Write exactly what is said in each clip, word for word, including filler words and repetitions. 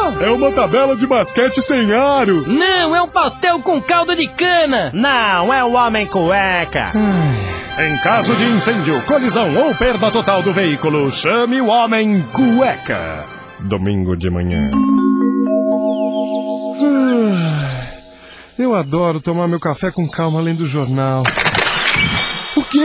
É uma tabela de basquete sem aro. Não, é um pastel com caldo de cana. Não, é o Homem Cueca. Em caso de incêndio, colisão ou perda total do veículo, chame o Homem Cueca. Domingo de manhã. Eu adoro tomar meu café com calma lendo o jornal. O quê?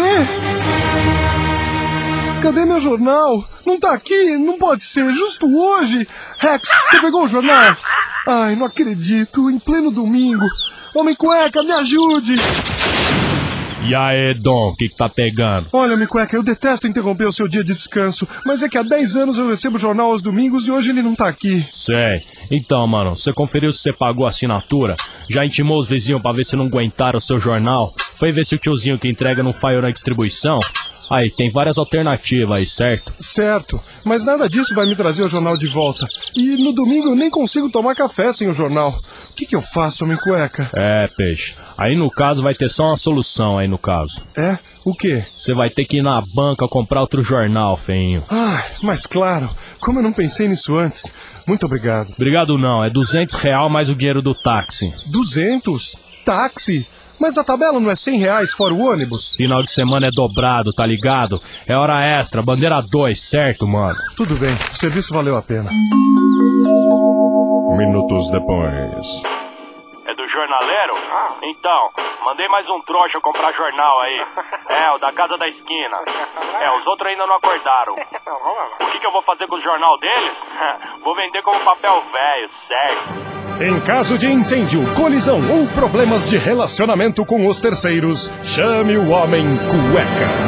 Cadê meu jornal? Não tá aqui, não pode ser, justo hoje. Rex, você pegou o jornal? Ai, não acredito, em pleno domingo. Homem Cueca, me ajude! E aí, Dom, o que, que tá pegando? Olha, Homem Cueca, eu detesto interromper o seu dia de descanso, mas é que há dez anos eu recebo o jornal aos domingos e hoje ele não tá aqui. Sei. Então, mano, você conferiu se você pagou a assinatura? Já intimou os vizinhos pra ver se não aguentaram o seu jornal? Foi ver se o tiozinho que entrega não falhou na distribuição? Aí, tem várias alternativas aí, certo? Certo, mas nada disso vai me trazer o jornal de volta. E no domingo eu nem consigo tomar café sem o jornal. O que, que eu faço, Homem Cueca? É, peixe. Aí no caso vai ter só uma solução aí no caso. É? O quê? Você vai ter que ir na banca comprar outro jornal, feinho. Ah, mas claro. Como eu não pensei nisso antes. Muito obrigado. Obrigado não, é duzentos reais mais o dinheiro do táxi. Duzentos? Táxi? Mas a tabela não é cem reais fora o ônibus? Final de semana é dobrado, tá ligado? É hora extra, bandeira dois, certo, mano? Tudo bem, o serviço valeu a pena. Minutos depois. É do jornaleiro? Então, mandei mais um trouxa comprar jornal aí. É, o da casa da esquina. É, os outros ainda não acordaram. O que, que eu vou fazer com o jornal deles? Vou vender como papel velho, certo? Em caso de incêndio, colisão ou problemas de relacionamento com os terceiros, chame o Homem Cueca.